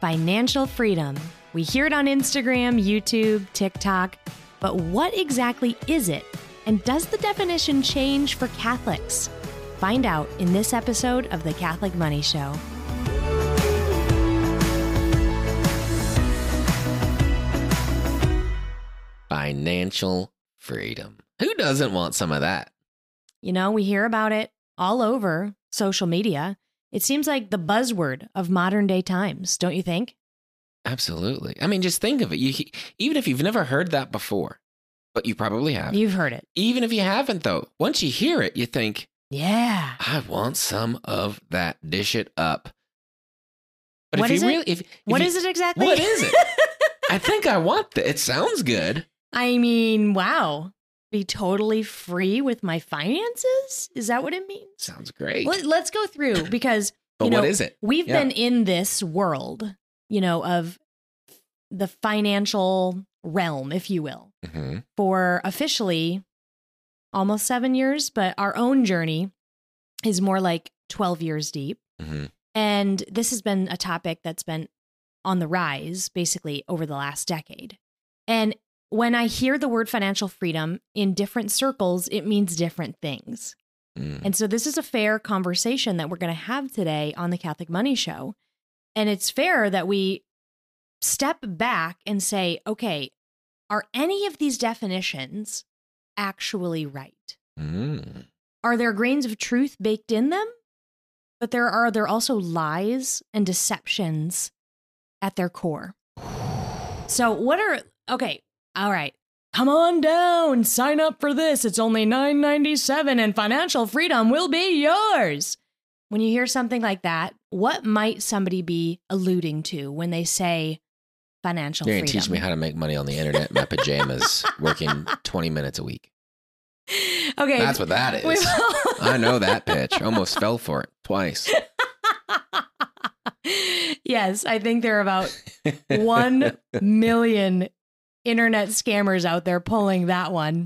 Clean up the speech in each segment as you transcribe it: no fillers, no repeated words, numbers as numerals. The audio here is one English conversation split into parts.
Financial freedom. We hear it on Instagram, YouTube, TikTok, but what exactly is it? And does the definition change for Catholics? Find out in this episode of The Catholic Money Show. Financial freedom. Who doesn't want some of that? You know, we hear about it all over social media. It seems like the buzzword of modern day times, don't you think? Absolutely. I mean, just think of it. Even if you've never heard that before, but you probably have. You've heard it. Even if you haven't, though, once you hear it, you think, yeah, I want some of that. Dish it up. But what if is you it? really, if What you, is it exactly? What is it? I think I want that. It sounds good. I mean, wow. Be totally free with my finances? Is that what it means? Sounds great. Let's go through because, But what is it? We've been in this world, of the financial realm, if you will, for officially almost 7 years, but our own journey is more like 12 years deep. And this has been a topic that's been on the rise basically over the last decade. And when I hear the word financial freedom in different circles, it means different things. And so this is a fair conversation that we're going to have today on the Catholic Money Show. And it's fair that we step back and say, okay, are any of these definitions actually right? Are there grains of truth baked in them? But are there also lies and deceptions at their core? So all right, come on down, sign up for this. It's only $9.97 and financial freedom will be yours. When you hear something like that, what might somebody be alluding to when they say financial freedom? You're going to teach me how to make money on the internet in my pajamas, working 20 minutes a week. Okay. That's what that is. I know that pitch. Almost fell for it twice. Yes, I think there are about 1 million internet scammers out there pulling that one,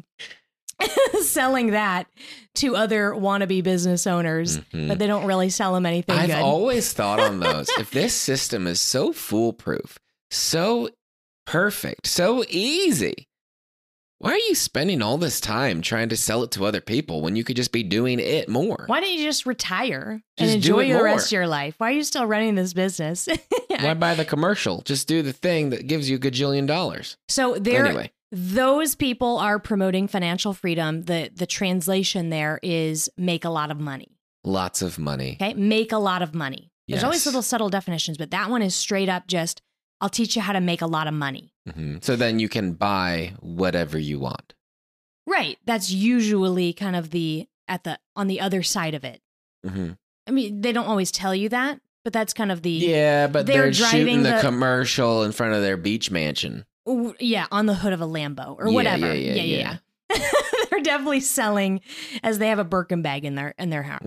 selling that to other wannabe business owners, but they don't really sell them anything good. I've always thought on those, if this system is so foolproof, so perfect, so easy, why are you spending all this time trying to sell it to other people when you could just be doing it more? Why don't you just retire and Just enjoy do it the rest more. of your life? Why are you still running this business? Why buy the commercial? Just do the thing that gives you a gajillion dollars. So those people are promoting financial freedom. The translation there is make a lot of money. Lots of money. Okay, make a lot of money. There's always Yes. little subtle definitions, but that one is straight up just, I'll teach you how to make a lot of money. So then you can buy whatever you want. Right. That's usually kind of on the other side of it. I mean, they don't always tell you that, but that's kind of the... Yeah, but they're they're driving shooting the the- commercial in front of their beach mansion. Yeah, on the hood of a Lambo or Yeah, whatever. yeah. They're definitely selling as they have a Birkin bag on their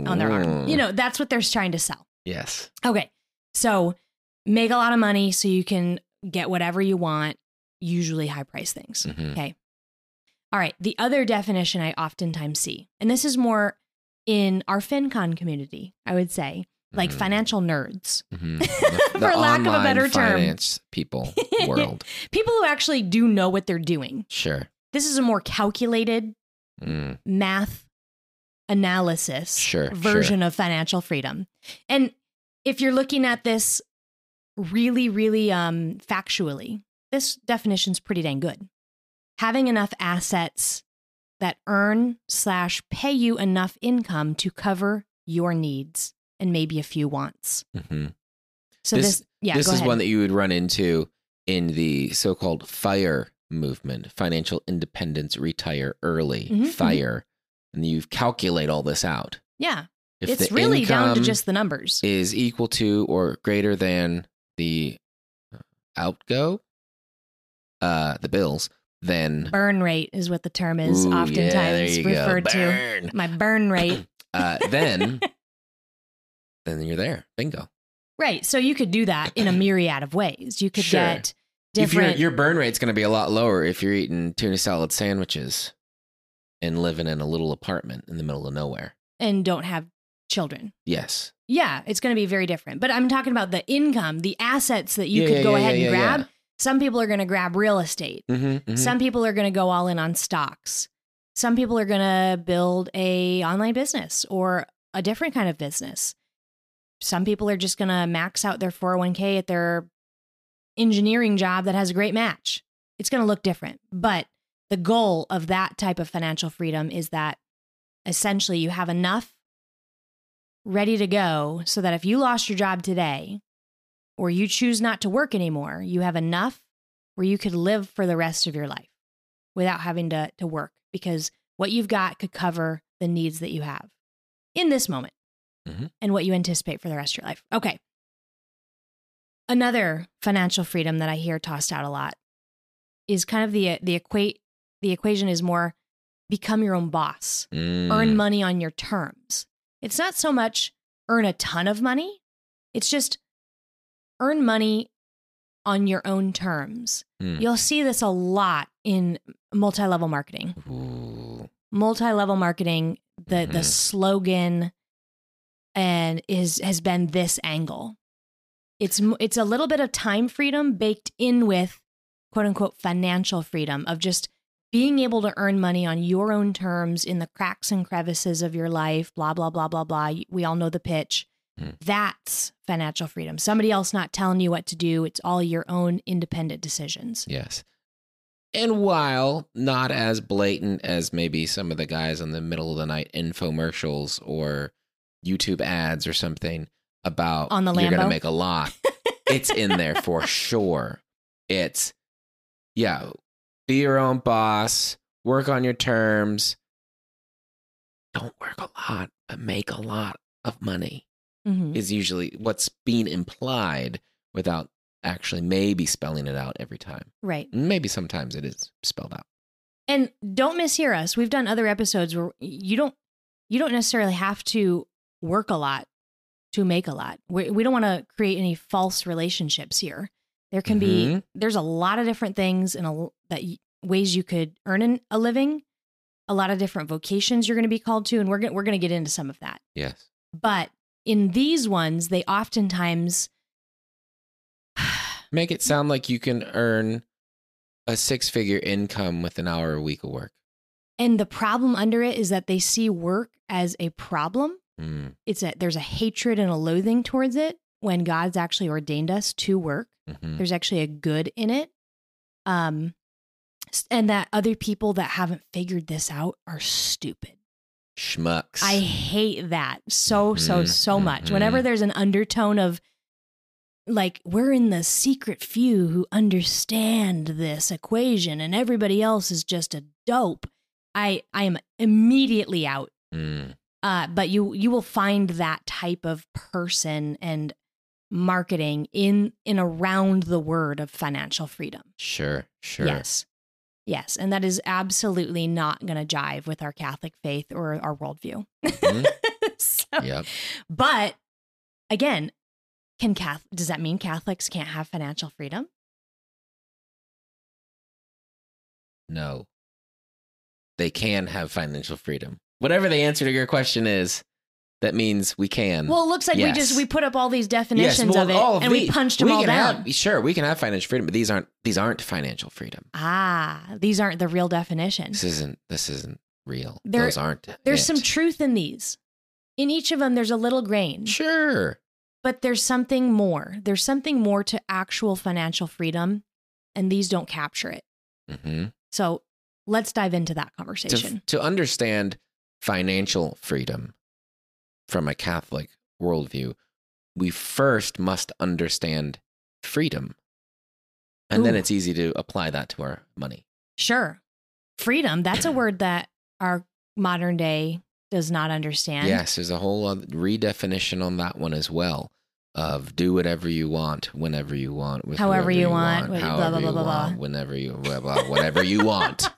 arm. That's what they're trying to sell. Yes. Okay. So make a lot of money so you can get whatever you want, usually high price things. Okay. All right. The other definition I oftentimes see, and this is more in our FinCon community, I would say, like financial nerds, The for lack of a better term. finance people world. People who actually do know what they're doing. Sure. This is a more calculated math analysis version of financial freedom. And if you're looking at this really, really factually, this definition's pretty dang good. Having enough assets that earn/pay you enough income to cover your needs and maybe a few wants. So this is one that you would run into in the so-called FIRE movement, financial independence, retire early, FIRE. And you calculate all this out. Yeah. If It's the really down to income just the numbers. is equal to or greater than the the bills, then Burn rate is what the term is Ooh, oftentimes yeah, there you go. referred Burn. to. My burn rate. then you're there. Bingo. Right. So you could do that in a myriad of ways. You could Sure. get different. Your burn rate's going to be a lot lower if you're eating tuna salad sandwiches and living in a little apartment in the middle of nowhere. and don't have children. Yes. Yeah, it's going to be very different. But I'm talking about the income, the assets that you could go ahead and grab. Yeah. Some people are going to grab real estate. Some people are going to go all in on stocks. Some people are going to build a online business or a different kind of business. Some people are just going to max out their 401k at their engineering job that has a great match. It's going to look different. But the goal of that type of financial freedom is that essentially you have enough ready to go so that if you lost your job today or you choose not to work anymore, you have enough where you could live for the rest of your life without having to work, because what you've got could cover the needs that you have in this moment and what you anticipate for the rest of your life. Okay. Another financial freedom that I hear tossed out a lot is kind of the equation is more become your own boss, earn money on your terms. It's not so much earn a ton of money. It's just earn money on your own terms. You'll see this a lot in multi-level marketing. Ooh. Multi-level marketing, the slogan has been this angle. It's a little bit of time freedom baked in with quote unquote financial freedom of just being able to earn money on your own terms in the cracks and crevices of your life, blah, blah, blah, blah, blah. We all know the pitch. That's financial freedom. Somebody else not telling you what to do. It's all your own independent decisions. Yes. And while not as blatant as maybe some of the guys on the middle of the night infomercials or YouTube ads or something about on the Lambo, you're going to make a lot, it's in there for sure. It's, be your own boss, work on your terms. Don't work a lot, but make a lot of money is usually what's being implied without actually maybe spelling it out every time. Right. Maybe sometimes it is spelled out. And don't mishear us. We've done other episodes where you don't necessarily have to work a lot to make a lot. We don't want to create any false relationships here. There can be, there's a lot of different things and ways you could earn a living, a lot of different vocations you're going to be called to, and we're going to get into some of that. Yes. But in these ones, they oftentimes make it sound like you can earn a 6-figure income with an hour a week of work. And the problem under it is that they see work as a problem. There's a hatred and a loathing towards it when God's actually ordained us to work. There's actually a good in it. And that other people that haven't figured this out are stupid. Schmucks. I hate that so much. Whenever there's an undertone of like, we're in the secret few who understand this equation and everybody else is just a dope, I am immediately out. But you will find that type of person and marketing in around the word of financial freedom. Sure. Yes. And that is absolutely not going to jive with our Catholic faith or our worldview. But again, does that mean Catholics can't have financial freedom? No. They can have financial freedom. Whatever the answer to your question is, that means we can. Well, it looks like we put up all these definitions of it and we punched them all down. We can have financial freedom, but these aren't financial freedom. These aren't the real definition. This isn't real. Those aren't. There's some truth in these. In each of them, there's a little grain. Sure. But there's something more. There's something more to actual financial freedom, and these don't capture it. So let's dive into that conversation. To understand financial freedom from a Catholic worldview, we first must understand freedom. And then it's easy to apply that to our money. Sure. Freedom, that's a word that our modern day does not understand. Yes, there's a whole redefinition on that one as well, of do whatever you want, whenever you want, with however you want, however blah, blah, blah, blah. Whenever you, whatever you want.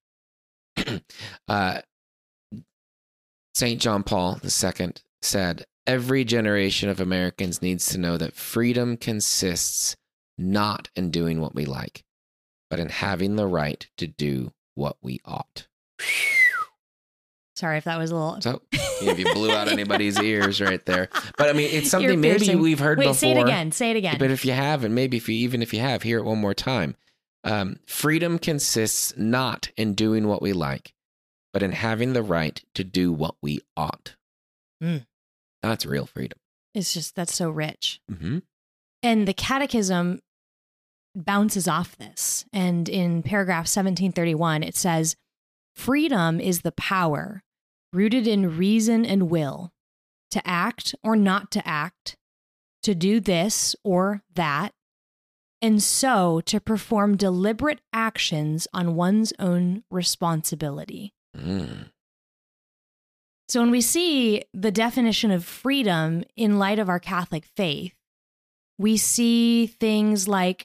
St. John Paul II said, every generation of Americans needs to know that freedom consists not in doing what we like, but in having the right to do what we ought. Sorry if that was a little. So if you blew out anybody's ears right there. But I mean, it's something Ear maybe piercing. we've heard before. Say it again. Say it again. But if you haven't, maybe even if you have, hear it one more time. Freedom consists not in doing what we like, but in having the right to do what we ought. That's real freedom. It's just, that's so rich. Mm-hmm. And the Catechism bounces off this. And in paragraph 1731, it says, freedom is the power rooted in reason and will to act or not to act, to do this or that, and so to perform deliberate actions on one's own responsibility. So when we see the definition of freedom in light of our Catholic faith, we see things like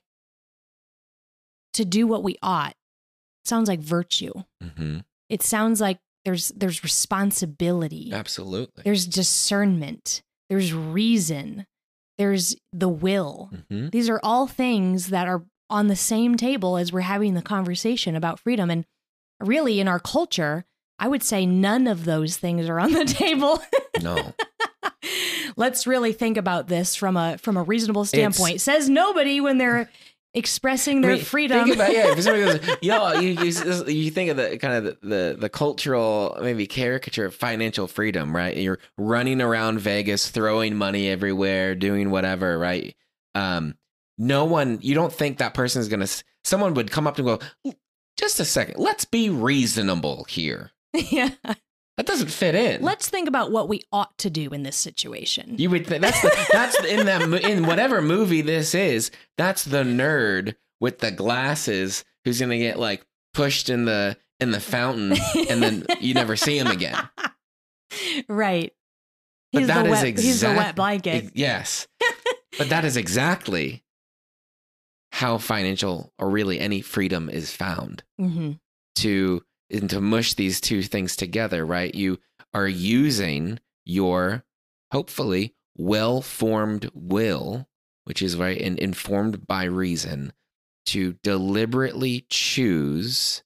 to do what we ought. Sounds like virtue. Mm-hmm. It sounds like there's responsibility. Absolutely. There's discernment. There's reason. There's the will. Mm-hmm. These are all things that are on the same table as we're having the conversation about freedom. And really, in our culture, I would say none of those things are on the table. No. Let's really think about this from a reasonable standpoint. Says nobody when they're expressing their freedom. Think about, if somebody goes, you think of the kind of the cultural maybe caricature of financial freedom, right? You're running around Vegas, throwing money everywhere, doing whatever, right? No one, you don't think that person is going to, someone would come up and go, just a second, let's be reasonable here. Yeah. That doesn't fit in. Let's think about what we ought to do in this situation. You would think that's in whatever movie this is. That's the nerd with the glasses who's gonna get like pushed in the fountain, and then you never see him again. Right. He's the wet blanket. Yes. But that is exactly how financial or really any freedom is found. Mm-hmm. And to mush these two things together, right? You are using your hopefully well-formed will, which is right and informed by reason, to deliberately choose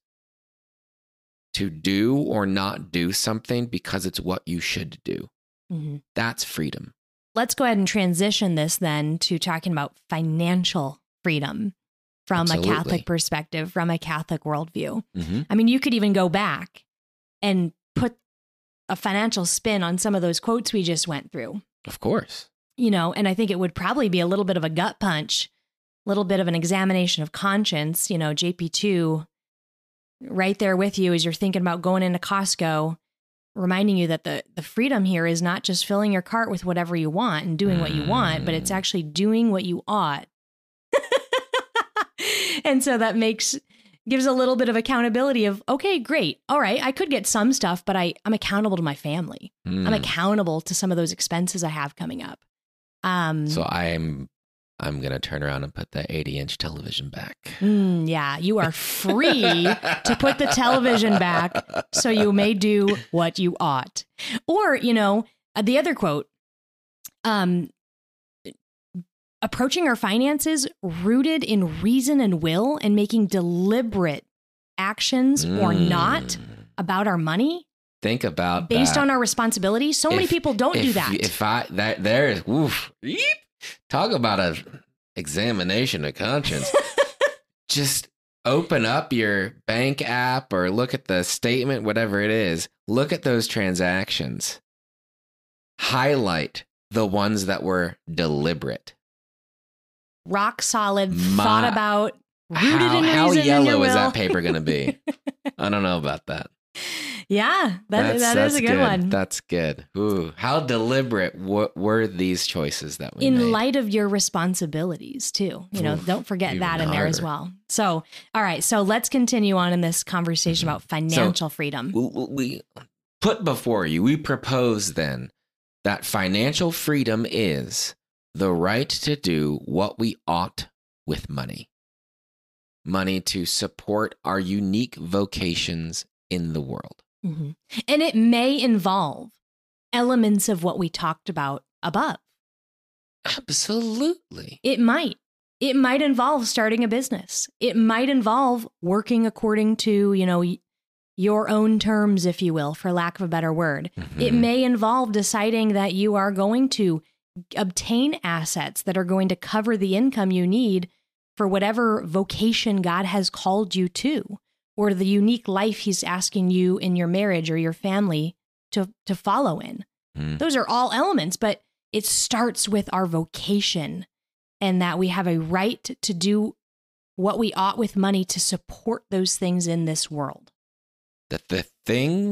to do or not do something because it's what you should do. Mm-hmm. That's freedom. Let's go ahead and transition this then to talking about financial freedom from Absolutely. A Catholic perspective, from a Catholic worldview. Mm-hmm. I mean, you could even go back and put a financial spin on some of those quotes we just went through. Of course. You know, and I think it would probably be a little bit of a gut punch, a little bit of an examination of conscience. You know, JP2 right there with you as you're thinking about going into Costco, reminding you that the freedom here is not just filling your cart with whatever you want and doing what you want, but it's actually doing what you ought. And so that gives a little bit of accountability of, okay, great. All right. I could get some stuff, but I'm accountable to my family. I'm accountable to some of those expenses I have coming up. So I'm going to turn around and put the 80-inch television back. Yeah, you are free to put the television back so you may do what you ought. Or, you know, the other quote, approaching our finances rooted in reason and will and making deliberate actions or not about our money. Think about based that. on our responsibility. So many people don't do that. Talk about a examination of conscience. Just open up your bank app or look at the statement, whatever it is. Look at those transactions. Highlight the ones that were deliberate. Rock solid, thought about, rooted in reason. How yellow is will. that paper going to be? I don't know about that. Yeah, that is a good one. That's good. Ooh, how deliberate were these choices that we made? In light of your responsibilities, too. You know, don't forget that in there as well. So, all right. So let's continue on in this conversation about financial freedom. We put before you, we propose then that financial freedom is the right to do what we ought with money. Money to support our unique vocations in the world. Mm-hmm. And it may involve elements of what we talked about above. Absolutely. It might. It might involve starting a business. It might involve working according to, you know, your own terms, if you will, for lack of a better word. Mm-hmm. It may involve deciding that you are going to obtain assets that are going to cover the income you need for whatever vocation God has called you to, or the unique life he's asking you in your marriage or your family to follow in. Those are all elements, but it starts with our vocation and that we have a right to do what we ought with money to support those things in this world. That the thing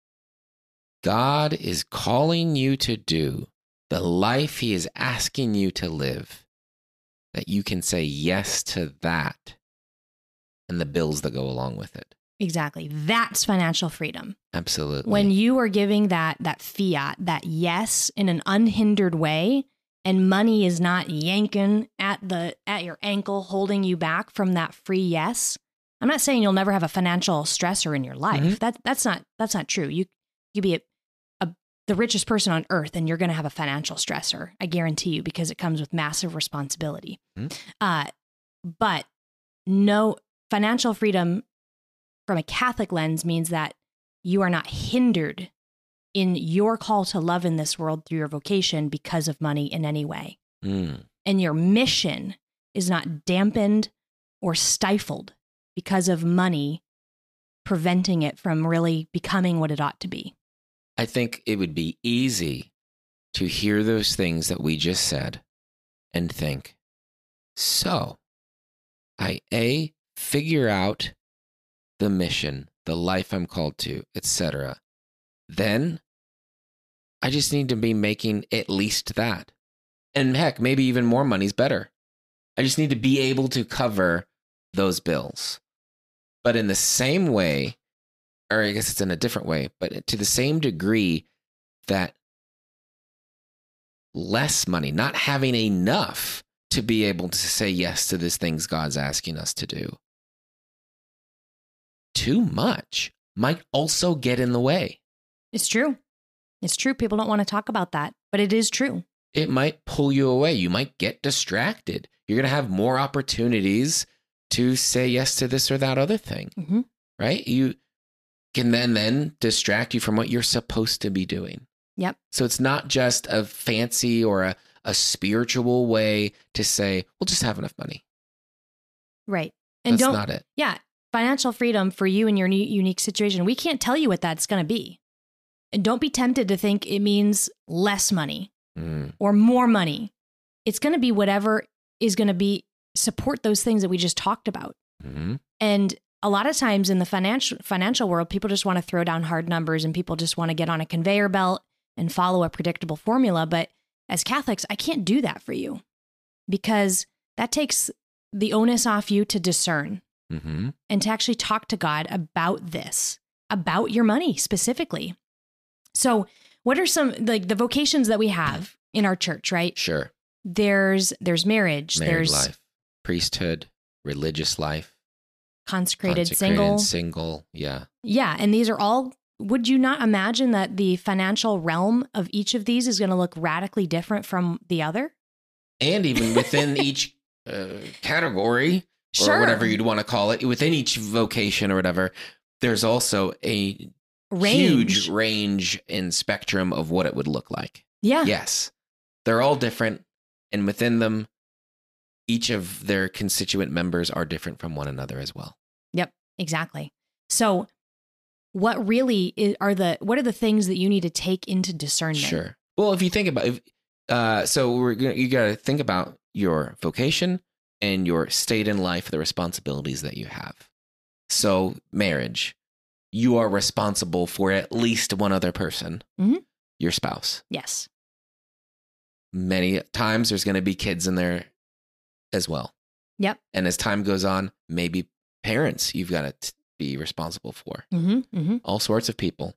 God is calling you to do, the life he is asking you to live, that you can say yes to that and the bills that go along with it. Exactly. That's financial freedom. Absolutely. When you are giving that fiat, that yes in an unhindered way, and money is not yanking at your ankle, holding you back from that free yes. I'm not saying you'll never have a financial stressor in your life. Mm-hmm. That's not true. You could be the richest person on earth and you're going to have a financial stressor. I guarantee you, because it comes with massive responsibility. Mm-hmm. But no, financial freedom from a Catholic lens means that you are not hindered in your call to love in this world through your vocation because of money in any way. And your mission is not dampened or stifled because of money preventing it from really becoming what it ought to be. I think it would be easy to hear those things that we just said and think, so I figure out the mission, the life I'm called to, etc. Then I just need to be making at least that. And heck, maybe even more money's better. I just need to be able to cover those bills. But in the same way, or I guess it's in a different way, but to the same degree that less money, not having enough to be able to say yes to these things God's asking us to do, too much might also get in the way. It's true. It's true. People don't want to talk about that, but it is true. It might pull you away. You might get distracted. You're going to have more opportunities to say yes to this or that other thing, right? You can then distract you from what you're supposed to be doing. Yep. So it's not just a fancy or a spiritual way to say, we'll just have enough money. Right. And That's not it. Yeah. Financial freedom for you in your unique situation. We can't tell you what that's going to be. And don't be tempted to think it means less money or more money. It's going to be whatever is going to be support those things that we just talked about. And a lot of times in the financial world, people just want to throw down hard numbers and people just want to get on a conveyor belt and follow a predictable formula. But as Catholics, I can't do that for you because that takes the onus off you to discern and to actually talk to God about this, about your money specifically. So what are some, like the vocations that we have in our church, right? Sure. There's marriage, there's life, priesthood, religious life, consecrated single. Yeah. Yeah. And these are all, would you not imagine that the financial realm of each of these is going to look radically different from the other? And even within each category or whatever you'd want to call it, within each vocation or whatever, there's also a huge range and spectrum of what it would look like. Yeah. Yes. They're all different. And within them, each of their constituent members are different from one another as well. Yep, exactly. So what really what are the things that you need to take into discernment? Sure. Well, if you think about it, you got to think about your vocation and your state in life, the responsibilities that you have. So marriage, you are responsible for at least one other person, your spouse. Yes. Many times there's going to be kids in there as well. Yep. And as time goes on, maybe parents you've got to be responsible for. All sorts of people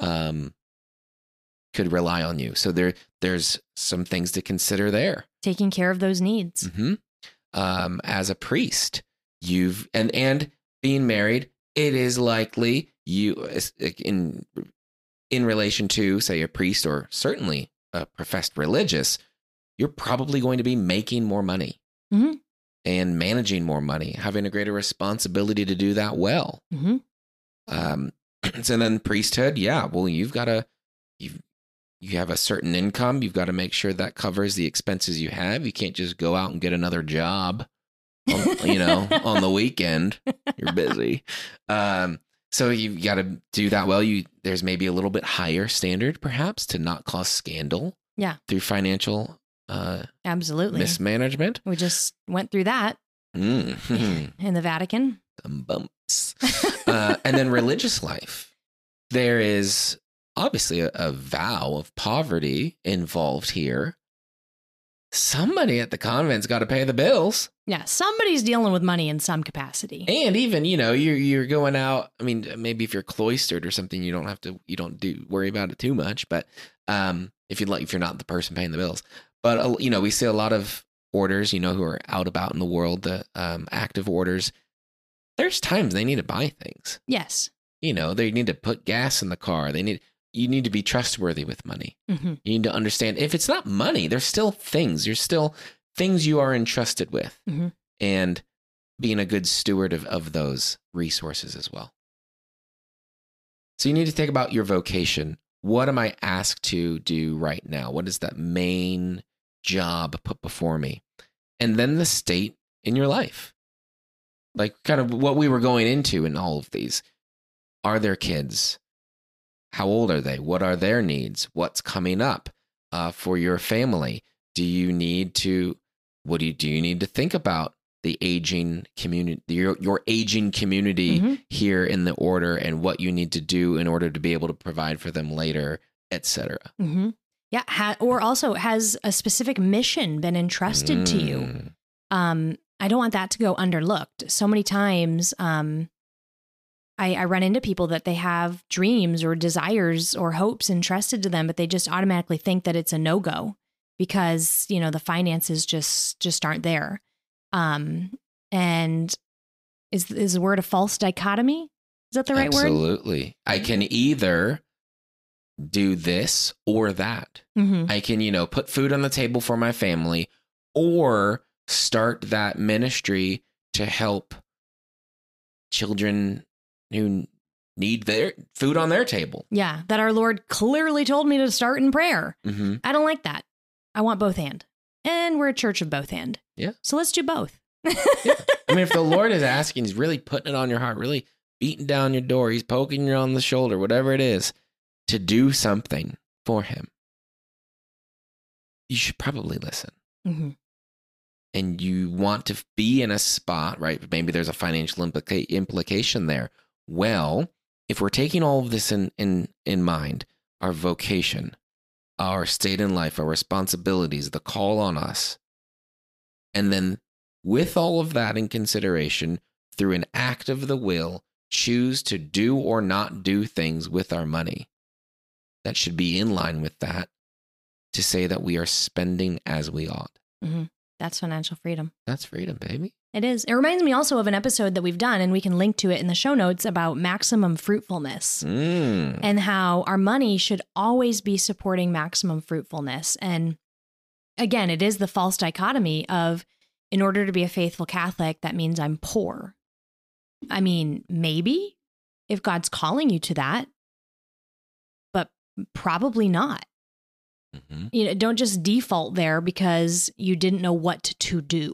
could rely on you. So there's some things to consider there. Taking care of those needs. As a priest, and being married, it is likely you in relation to, say, a priest or certainly a professed religious, you're probably going to be making more money and managing more money, having a greater responsibility to do that well. So then priesthood, yeah, well, you have a certain income. You've got to make sure that covers the expenses you have. You can't just go out and get another job, on the weekend. You're busy. So you've got to do that well. There's maybe a little bit higher standard, perhaps, to not cause scandal. Yeah. Through financial absolutely mismanagement. We just went through that in the Vatican. Some bumps. And then religious life. There is obviously a vow of poverty involved here. Somebody at the convent's got to pay the bills. Yeah, somebody's dealing with money in some capacity. And even, you're going out. I mean, maybe if you're cloistered or something, you don't worry about it too much. But if you're not the person paying the bills. But, we see a lot of orders, who are out about in the world, the active orders. There's times they need to buy things. Yes. They need to put gas in the car. You need to be trustworthy with money. Mm-hmm. You need to understand if it's not money, there's still things. There's still things you are entrusted with, mm-hmm. and being a good steward of those resources as well. So you need to think about your vocation. What am I asked to do right now? What is that main job put before me? And then the state in your life. Like kind of what we were going into in all of these. Are there kids? How old are they? What are their needs? What's coming up for your family? Do you need to think about the aging community, your aging community mm-hmm. here in the order, and what you need to do in order to be able to provide for them later, etc. Mm-hmm. Yeah. Or also, has a specific mission been entrusted to you? I don't want that to go underlooked. So many times, I run into people that they have dreams or desires or hopes entrusted to them, but they just automatically think that it's a no-go because, the finances just aren't there. And is the word a false dichotomy? Is that the right word? Absolutely. I can either do this or that. Mm-hmm. I can, put food on the table for my family, or start that ministry to help children who need their food on their table. Yeah, that our Lord clearly told me to start in prayer. Mm-hmm. I don't like that. I want both and. And we're a church of both and. Yeah. So let's do both. Yeah. I mean, if the Lord is asking, he's really putting it on your heart, really beating down your door, he's poking you on the shoulder, whatever it is, to do something for him, you should probably listen. Mm-hmm. And you want to be in a spot, right? Maybe there's a financial implication there. Well, if we're taking all of this in mind, our vocation, our state in life, our responsibilities, the call on us, and then with all of that in consideration, through an act of the will, choose to do or not do things with our money that should be in line with that, to say that we are spending as we ought. Mm-hmm. That's financial freedom. That's freedom, baby. It is. It reminds me also of an episode that we've done, and we can link to it in the show notes, about maximum fruitfulness and how our money should always be supporting maximum fruitfulness. And again, it is the false dichotomy of, in order to be a faithful Catholic, that means I'm poor. I mean, maybe if God's calling you to that, but probably not. Mm-hmm. Don't just default there because you didn't know what to do.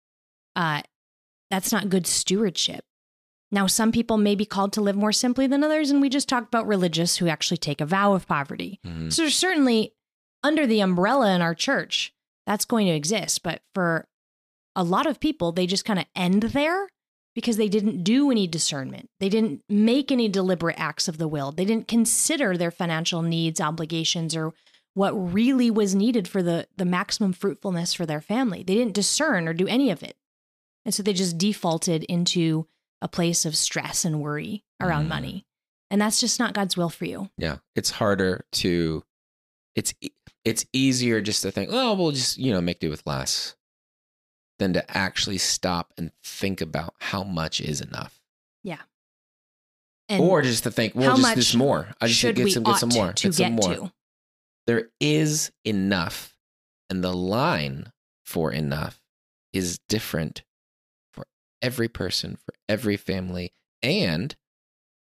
That's not good stewardship. Now, some people may be called to live more simply than others, and we just talked about religious who actually take a vow of poverty. Mm-hmm. So certainly, under the umbrella in our church, that's going to exist. But for a lot of people, they just kind of end there because they didn't do any discernment. They didn't make any deliberate acts of the will. They didn't consider their financial needs, obligations, or what really was needed for the maximum fruitfulness for their family. They didn't discern or do any of it. And so they just defaulted into a place of stress and worry around money. And that's just not God's will for you. Yeah. It's harder to, it's easier just to think, oh, we'll just, make do with less, than to actually stop and think about how much is enough. Yeah. And or just to think, well, just this more. I just get some more. To get more. There is enough, and the line for enough is different for every person, for every family, and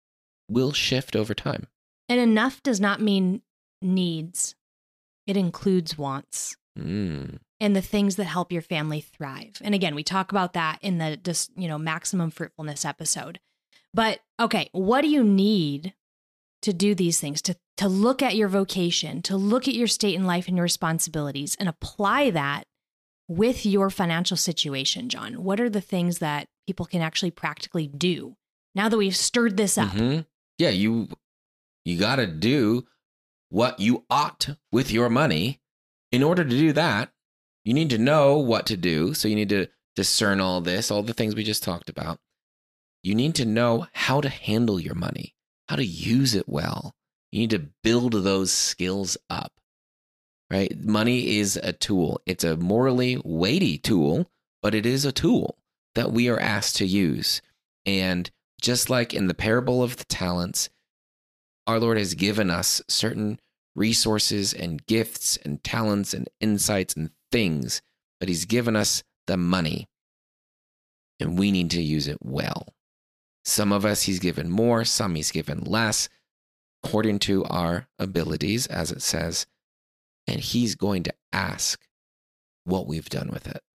will shift over time. And enough does not mean needs. It includes wants. And the things that help your family thrive. And again, we talk about that in the maximum fruitfulness episode. But okay, what do you need to do these things, to look at your vocation, to look at your state in life and your responsibilities and apply that with your financial situation, John? What are the things that people can actually practically do now that we've stirred this up? Yeah, you got to do what you ought with your money. In order to do that, you need to know what to do. So you need to discern all this, all the things we just talked about. You need to know how to handle your money, how to use it well. You need to build those skills up, right? Money is a tool. It's a morally weighty tool, but it is a tool that we are asked to use. And just like in the parable of the talents, our Lord has given us certain resources and gifts and talents and insights and things, but he's given us the money, and we need to use it well. Some of us he's given more, some he's given less, according to our abilities, as it says, and he's going to ask what we've done with it.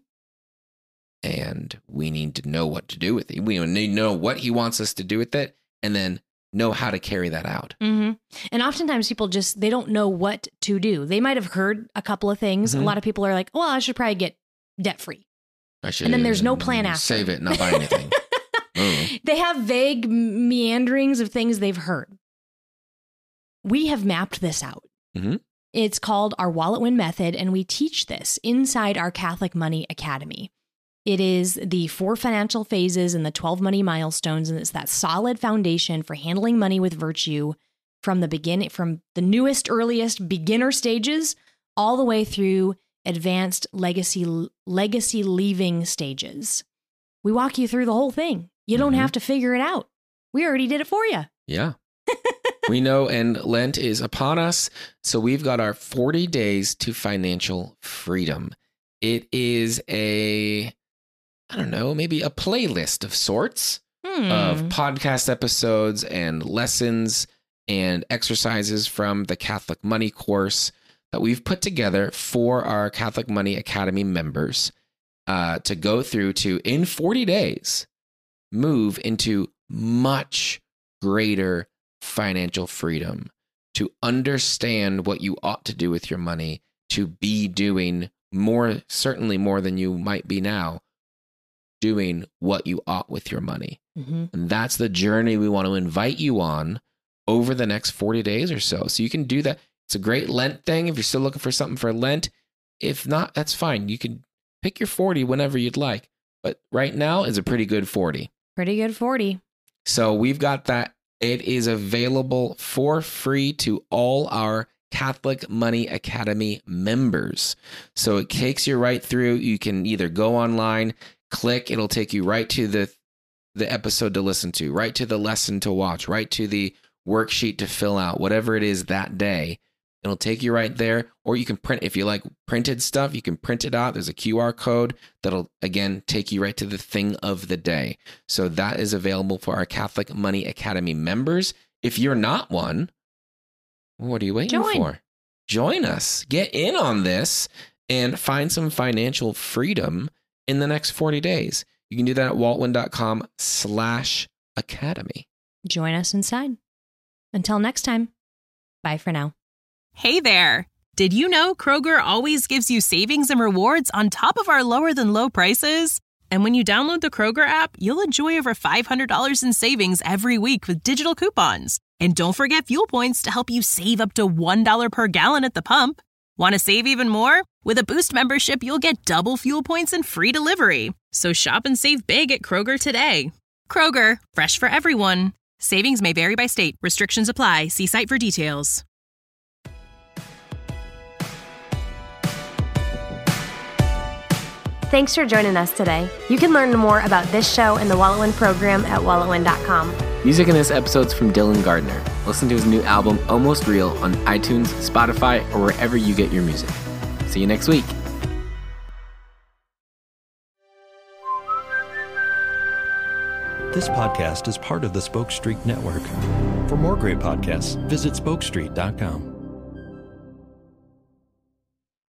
And we need to know what to do with it. We need to know what he wants us to do with it, and then know how to carry that out. And oftentimes people they don't know what to do. They might have heard a couple of things. A lot of people are like, well, I should probably get debt free. And then there's no plan after. Save it and not buy anything. They have vague meanderings of things they've heard. We have mapped this out. It's called our Wallet Win Method, and we teach this inside our Catholic Money Academy. It is the 4 financial phases and the 12 money milestones, and it's that solid foundation for handling money with virtue from the newest, earliest beginner stages all the way through advanced legacy leaving stages. We walk you through the whole thing. You don't have to figure it out. We already did it for you. Yeah. We know, and Lent is upon us, so we've got our 40 days to financial freedom. It is maybe a playlist of sorts of podcast episodes and lessons and exercises from the Catholic Money course that we've put together for our Catholic Money Academy members to go through to, in 40 days, move into much greater financial freedom, to understand what you ought to do with your money, to be doing certainly more than you might be now, doing what you ought with your money. And that's the journey we want to invite you on over the next 40 days or so. So you can do that. It's a great Lent thing if you're still looking for something for Lent. If not, that's fine. You can pick your 40 whenever you'd like. But right now is a pretty good 40. Pretty good 40. So we've got that. It is available for free to all our Catholic Money Academy members. So it takes you right through. You can either go online, click, it'll take you right to the episode to listen to, right to the lesson to watch, right to the worksheet to fill out, whatever it is that day. It'll take you right there. Or you can print, if you like printed stuff, you can print it out. There's a QR code that'll, again, take you right to the thing of the day. So that is available for our Catholic Money Academy members. If you're not one, what are you waiting for? Join us. Get in on this and find some financial freedom in the next 40 days. You can do that at waltwin.com/academy. Join us inside. Until next time, bye for now. Hey there. Did you know Kroger always gives you savings and rewards on top of our lower than low prices? And when you download the Kroger app, you'll enjoy over $500 in savings every week with digital coupons. And don't forget fuel points to help you save up to $1 per gallon at the pump. Want to save even more? With a Boost membership, you'll get double fuel points and free delivery. So shop and save big at Kroger today. Kroger, fresh for everyone. Savings may vary by state. Restrictions apply. See site for details. Thanks for joining us today. You can learn more about this show and the Wallet Win program at walletwin.com. Music in this episode's from Dylan Gardner. Listen to his new album, Almost Real, on iTunes, Spotify, or wherever you get your music. See you next week. This podcast is part of the Spoke Street Network. For more great podcasts, visit spokestreet.com.